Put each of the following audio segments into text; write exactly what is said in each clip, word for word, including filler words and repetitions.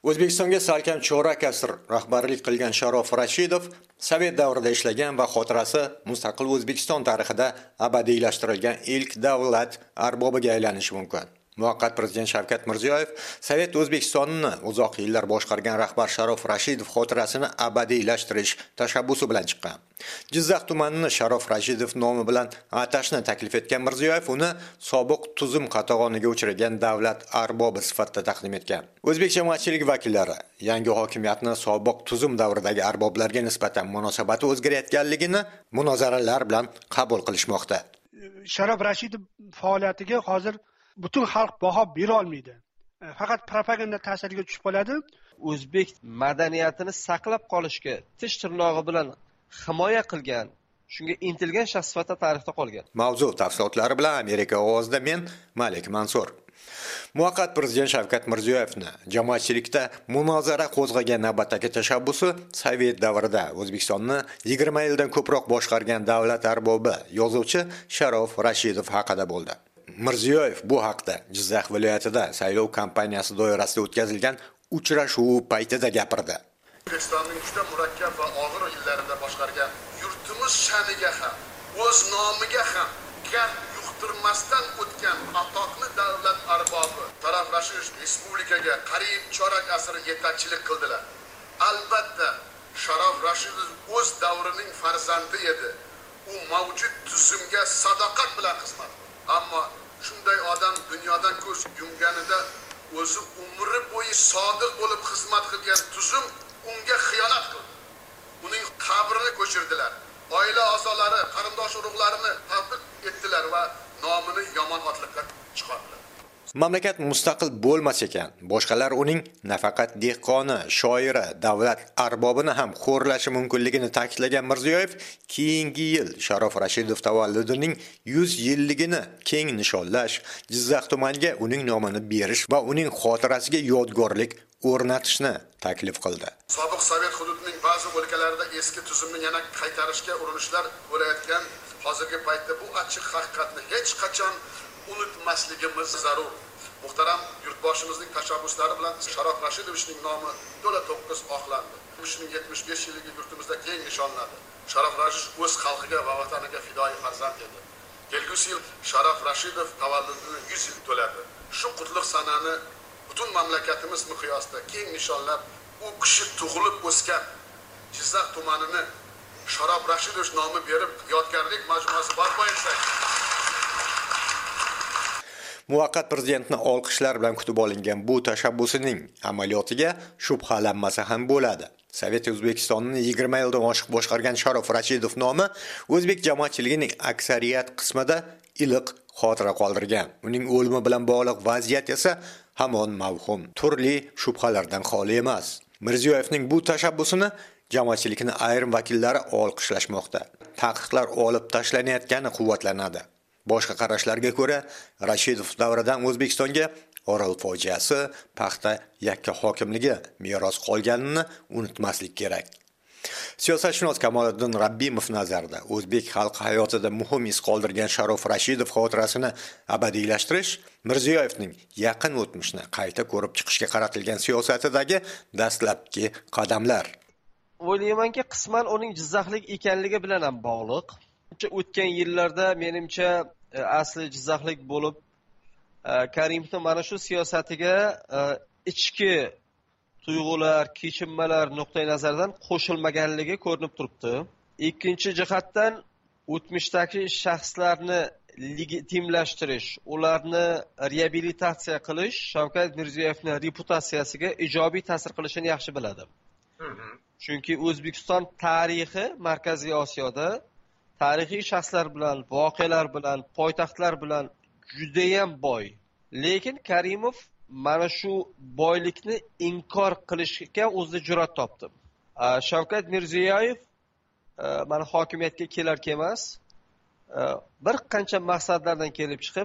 O'zbekistonga salkam chorak asr rahbarlik qilgan Sharof Rashidov Sovet davrida ishlagan va xotirasi mustaqil O'zbekiston tarixida abadiylashtirilgan ilk davlat arbobiga aylanishi mumkin. Muvaqqat prezident Shavkat Mirziyoyev Sovet O'zbekistonini uzoq yillar boshqargan rahbar Sharof Rashidov xotirasini abadiylashtirish tashabbusi bilan chiqqan. Jizzax tumanini Sharof Rashidov nomi bilan atashni taklif etgan Mirziyoyev uni sobiq tuzum qatag'oniga uchragan davlat arbobi sifatida taqdim etgan. O'zbek jamoatchiligi vakillari yangi hokimiyatni sobiq tuzum davridagi arboblarga nisbatan munosabati o'zgarayotganligini munozaralar bilan qabul qilishmoqda. Sharof Rashidov faoliyatiga hozir butun xalq baho bera olmaydi. Faqat propaganda ta'siriga tushib qoladi. O'zbek madaniyatini saqlab qolishga tish tirnog'i bilan himoya qilgan, shunga intilgan shaxs sifatida tarixda qolgan. Mavzu tafsilotlari bilan Amerika ovozida men Malik Mansur. Muvaqqat prezident Shavkat Mirziyoyevni jamoatchilikda munozara qo'zg'agan navbatdagi tashabbusi Sovet davrida O'zbekistonni yigirma yildan ko'proq boshqargan davlat arbobi yozuvchi Sharof Rashidov haqida bo'ldi. Mirziyoyev bu haqda Jizzax viloyatida saylov kampaniyasi doirasida o'tkazilgan uchrashuv paytida gapirdi. O'zbekistonning juda murakkab va og'ir yillarida boshqargan yurtimiz sha'niga ham, o'z nomiga ham gap yuqtirmasdan o'tgan atoqli davlat arbobi Sharof Rashidov respublikaga qariyb chorak asr yetakchilik qildilar. Albatta, Sharof Rashidov o'z davrining farzandi edi. U mavjud tuzumga sadoqat bilan xizmat qildi. Ammo shunday odam dunyodan ko'z yumganida o'zi umri bo'yi sodiq bo'lib xizmat qilgan tuzum unga xiyonat qildi. Uning qabrini ko'chirdilar. Oila a'zolari, qarindosh urug'larini tafriq etdilar va nomini yomon otliqqa chiqardilar. Mamlakat mustaqil bo'lmas ekan, boshqalar uning nafaqat dehqoni, shoiri, davlat arbobini ham xo'rlashi mumkinligini ta'kidlagan Mirziyoyev keyingi yil Sharof Rashidov tavalludining yuz yilligini keng nishonlash, Jizzax tumaniga uning nomini berish va uning xotirasiga yodgorlik o'rnatishni taklif qildi. Sobiq Sovet hududining ba'zi o'lkalarida eski tuzumni yana qaytarishga urinishlar bo'layotgan hozirgi paytda bu achchiq haqiqatni hech qachon unutmasligimiz zarur. Muhtaram yurtboshimizning tashabbuslari bilan Sharof Rashidovning nomi to'la to'qqiz oqlandi. Uning yetmish besh yilligi yurtimizda keng nishonlandi. Sharof Rashidov o'z xalqiga va vataniga fidoyi farzand edi. Kelgusi yil Sharof Rashidov tavalludining yuz yil to'ladi. Shu qutlug' sanani butun mamlakatimiz miqyosida keng nishonlab, u kishi tug'ilib o'sgan Jizzax tumanini Sharof Rashidov nomi berib yodgorlik majmuasi barpo etsak. Muvaqqat prezidentni olqishlar bilan kutib olingan bu tashabbusining amaliyotiga shubhalanmasa ham bo'ladi. Sovet O'zbekistonini yigirma yildan oshiq boshqargan Sharof Rashidov nomi o'zbek jamoatchiligining aksariyat qismida iliq xotira qoldirgan. Uning o'limi bilan bog'liq vaziyat esa hamon mavhum, turli shubhalardan xoli emas. Mirziyoyevning bu tashabbusini jamoatchilikning ayrim vakillari olqishlashmoqda. Taqiqlar olib tashlanayotgani quvvatlanadi. Boshqa qarashlarga ko'ra, Rashidov davridan O'zbekistonga Orol fojiasi, paxta yakka hokimligi meros qolganini unutmaslik kerak. Siyosatshunos Kamoliddin Rabbimov nazarida o'zbek xalqi hayotida muhim iz qoldirgan Sharof Rashidov xotirasini abadiylashtirish Mirziyoyevning yaqin o'tmishni qayta ko'rib chiqishga qaratilgan siyosatidagi dastlabki qadamlar. O'ylaymanki, qisman uning jizzaxlik ekanligi bilan ham bog'liq. O'tgan yillarda menimcha asli jizzaxlik bo'lib, Karimovning mana shu siyosatiga ichki tuyg'ular, kechinmalar nuqtai nazaridan qo'shilmaganligi ko'rinib turibdi. Ikkinchi jihatdan o'tmishdagi shaxslarni legitimlashtirish, ularni reabilitatsiya qilish Shavkat Mirziyoyevning reputatsiyasiga ijobiy ta'sir qilishini yaxshi biladi. Chunki O'zbekiston tarixi Markaziy Osiyoda tarixiy shaxslar bilan, voqealar bilan, poytaxtlar bilan juda ham boy. Lekin Karimov mana shu boylikni inkor qilishga o'zi jur'at topdi. Shavkat Mirziyoyev mana hokimiyatga kelar kelmas bir qancha maqsadlardan kelib chiqib,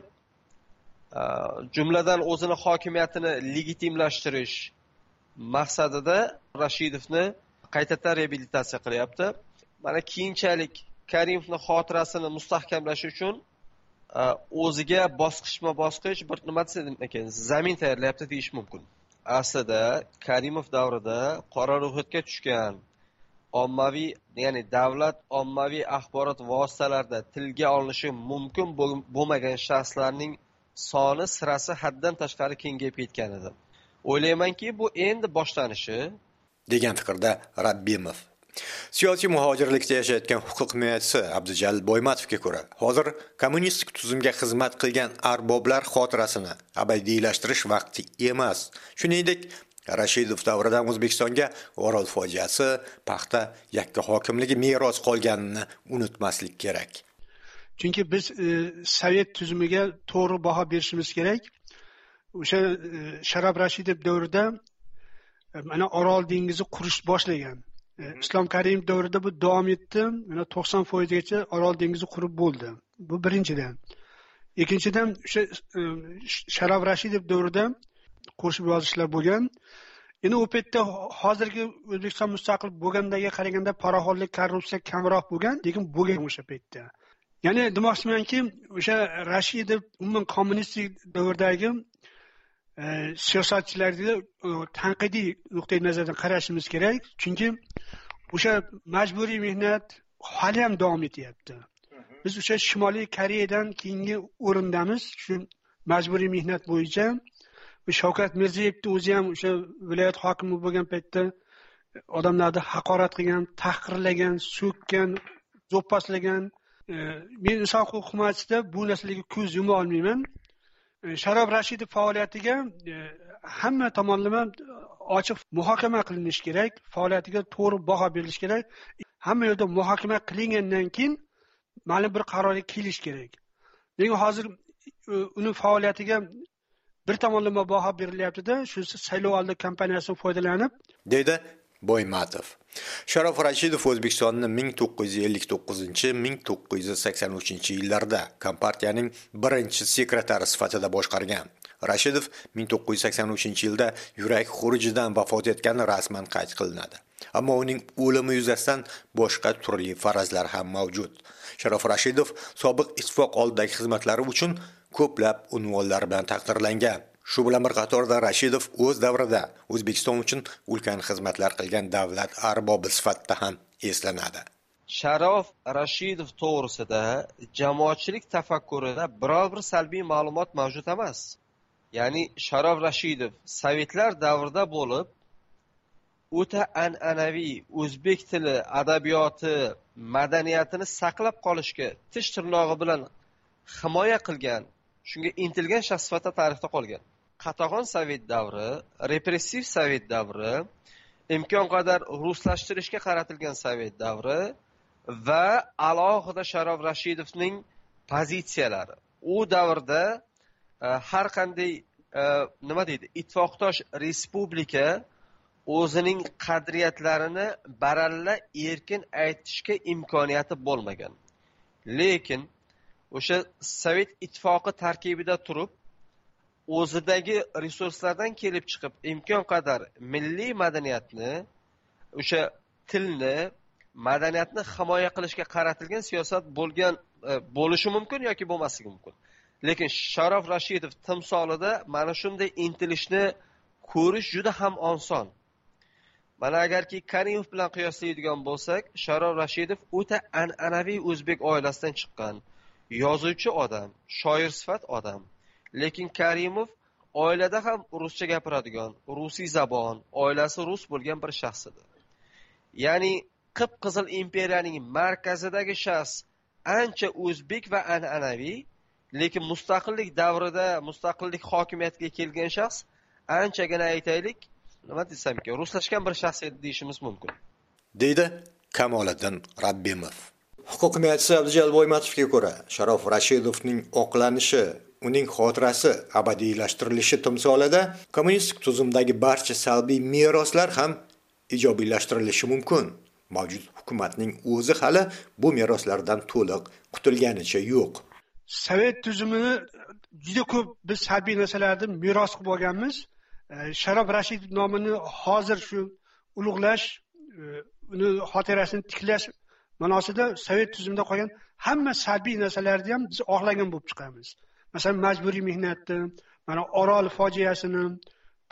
jumladan o'zini hokimiyatini legitimlashtirish maqsadida Rashidovni qaytadan reabilitatsiya qilyapti. Mana keyinchalik Karimovning xotirasini mustahkamlash uchun o'ziga bosqichma-bosqich bir nima desam ekan, zamin tayyorlayapti deyish mumkin. aslida Karimov davrida qora ro'yxatga tushgan ommaviy, ya'ni davlat ommaviy axborot vositalarida tilga olinishi mumkin bo'lmagan shaxslarning soni sirasi haddan tashqari kengayib ketgan edi. O'ylaymanki, bu endi boshlanishi degan fikrda Rabbimov. Siyosiy muhojirlikda yashayotgan huquq himoyachisi Abdujalil Boymatovga ko'ra, hozir kommunistik tuzumga xizmat qilgan arboblar xotirasini abadiylashtirish vaqti emas. Shuningdek, Rashidov davridan O'zbekistonga Orol fojiasi, paxta yakka hokimligi meros qolganini unutmaslik kerak. Chunki biz e, Sovet tuzumiga to'g'ri baho berishimiz kerak. O'sha e, Sharof Rashidov davrida e, mana Orol dengizi qurish boshlagan. E, Islom Karimov davrida bu davom etdi. Mana to'qson foizgacha Orol dengizi qurib bo'ldi. Bu birinchidan. Ikkinchidan o'sha e, Sharof Rashidov davrida qo'shib yozishlar bo'lgan. Endi u paytda hozirgi O'zbekiston mustaqil bo'lgandaga qaraganda paraxonlik, korrupsiya kamroq bo'lgan, lekin bo'lgan o'sha paytda. Ya'ni demoqchimanki, o'sha Rashidov umuman kommunistik davrdagi e, siyosatchilarga e, tanqidiy nuqtai nazardan qarashimiz kerak, chunki o'sha majburiy mehnat hali ham davom etyapti. Biz o'sha Shimoliy Koreyadan keyingi o'rindamiz shu majburiy mehnat bo'yicha. Shavkat Mirziyoyevning o'zi ham o'sha viloyat hokimi bo'lgan paytda odamlarni haqorat qilgan, tahqirlagan, so'kkan, zo'ppaslagan. Men inson huquq himoyachida bu narsalarga ko'z yuma olmayman. Sharof Rashidov faoliyatiga hamma tomonlama ochiq muhokama qilinishi kerak, faoliyatiga to'g'ri baho berilishi kerak. Hamma yerda muhokama qilingandan keyin ma'lum bir qarorga kelish kerak. Lekin hozir uni faoliyatiga bir tomonlama baho berilyapti-da, shunisi saylovoldi kampaniyasidan foydalanib, deydi Boymatov. Sharof Rashidov O'zbekistonni ming to'qqiz yuz ellik to'qqizinchi - ming to'qqiz yuz sakson uchinchi yillarda kompartiyaning birinchi sekretari sifatida boshqargan. Rashidov ming to'qqiz yuz sakson uchinchi yilda yurak xurujidan vafot etgani rasman qayd qilinadi. Ammo uning o'limi yuzasidan boshqa turli farazlar ham mavjud. Sharof Rashidov sobiq ittifoq oldidagi xizmatlari uchun ko'plab unvonlar bilan taqdirlangan. Shu bilan bir qatorda Rashidov o'z davrida O'zbekiston uchun ulkan xizmatlar qilgan davlat arbobi sifatida ham eslanadi. Sharof Rashidov to'g'risida jamoatchilik tafakkurida biror bir salbiy ma'lumot mavjud emas. Ya'ni Sharof Rashidov sovetlar davrida bo'lib, o'ta an'anaviy o'zbek tili, adabiyoti, madaniyatini saqlab qolishga tish tirnog'i bilan himoya qilgan, shunga intilgan shaxs sifatida tarixda qolgan. Qatag'on sovet davri, repressiv sovet davri, imkon qadar ruslashtirishga qaratilgan sovet davri va alohida Sharof Rashidovning pozitsiyalari. U davrda e, har qanday e, nima deydi, ittifoqdosh respublika o'zining qadriyatlarini baralla erkin aytishga imkoniyati bo'lmagan. Lekin o'sha Sovet ittifoqi tarkibida turib, o'zidagi resurslardan kelib chiqib, imkon qadar milliy madaniyatni, o'sha tilni, madaniyatni himoya qilishga qaratilgan siyosat bo'lgan bo'lishi mumkin yoki bo'lmasligi mumkin. Lekin Sharof Rashidov timsolida mana shunday intilishni ko'rish juda ham oson. Mana agarki Karimov bilan qiyoslaydigan bo'lsak, Sharof Rashidov o'ta an'anaviy o'zbek oilasidan chiqqan, yozuvchi odam, shoir sifat odam. Lekin Karimov oilada ham ruscha gapiradigan, rusiy zabon, oilasi rus bo'lgan bir shaxs edi. Ya'ni Qip-qizil imperiyaning markazidagi shaxs ancha o'zbek va an'anaviy, lekin mustaqillik davrida mustaqillik hokimiyatiga kelgan shaxs anchagina aytaylik, nima desamki, ruslashgan bir shaxs edi deyishimiz mumkin. Deydi Kamoliddin Rabbimov. Huquq himoyachisi Abdujalil Boymatovga ko'ra, Sharof Rashidovning oqlanishi, uning xotirasi abadiylashtirilishi timsolida kommunistik tuzumdagi barcha salbiy meroslar ham ijobiylashtirilishi mumkin. Mavjud hukumatning o'zi hali bu meroslardan to'liq qutulganicha yo'q. Sovet tuzumini juda ko'p biz salbiy narsalarni meros qilib olganmiz. Sharof Rashidov nomini hozir shu ulug'lash, uni xotirasini tiklash ma'nosida Sovet tuzumida qolgan hamma salbiy narsalarni ham biz oqlagan bo'lib chiqamiz. Masalan, majburiy mehnatni, mana Orol fojiasini,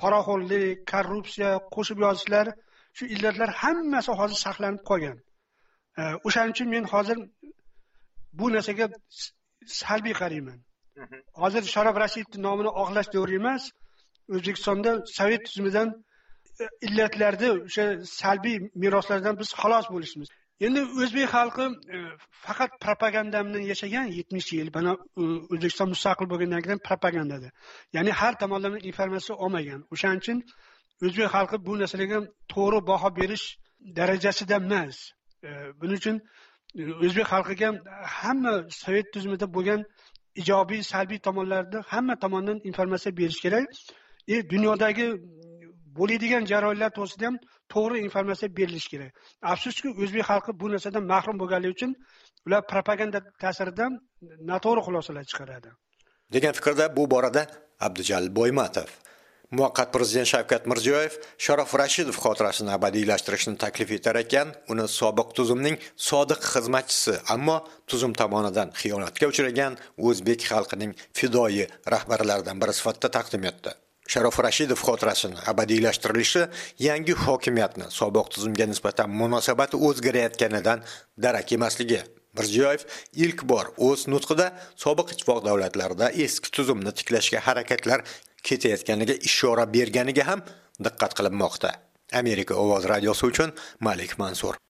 poraxo'rlik, korrupsiya, qo'shib yozishlar, shu illatlar hammasi hozir saqlanib qolgan. O'shaning uchun men hozir bu narsaga salbiy qarayman. Hozir Sharof Rashidov nomini oqlash davri emas. O'zbekistonda sovet tuzumidan illatlarni, o'sha salbiy meroslardan biz xalos bo'lishimiz. Endi o'zbek xalqi faqat propaganda bilan yashagan yetmish yil. Bana O'zbekiston mustaqil bo'lgandan keyin propagandada. Ya'ni har tomonlama informatsiya olmagan. O'shaning uchun o'zbek xalqi bu narsalarga to'g'ri baho berish darajasida emas. Buning uchun o'zbek xalqiga hamma sovet tuzumida bo'lgan ijobiy, salbiy tomonlarni hamma tomondan informatsiya berish kerak. E dunyodagi bo'ladigan jarayonlar to'g'risida ham to'g'ri informatsiya berilishi kerak. Afsuski, o'zbek xalqi bu narsadan mahrum bo'lganligi uchun ular propaganda ta'siridan noto'g'ri xulosalar chiqaradi. Degan fikrda bu borada Abdujalil Boymatov. Muvaqqat prezident Shavkat Mirziyoyev Sharof Rashidov xotirasini abadiylashtirishni taklif etar ekan, uni sobiq tuzumning sodiq xizmatchisi, ammo tuzum tomonidan xiyonatga uchragan o'zbek xalqining fidoyi rahbarlaridan biri sifatida taqdim etdi. Sharof Rashidov xotirasini abadiylashtirilishi yangi hokimiyatni sobiq tuzumga nisbatan munosabati o'zgarayotganidan darak emasligi. Mirziyoyev ilk bor o'z nutqida sobiq ittifoq davlatlarida eski tuzumni tiklashga harakatlar ketayotganiga ishora berganiga ham diqqat qilinmoqda. Amerika ovoz radiosi uchun Malik Mansur.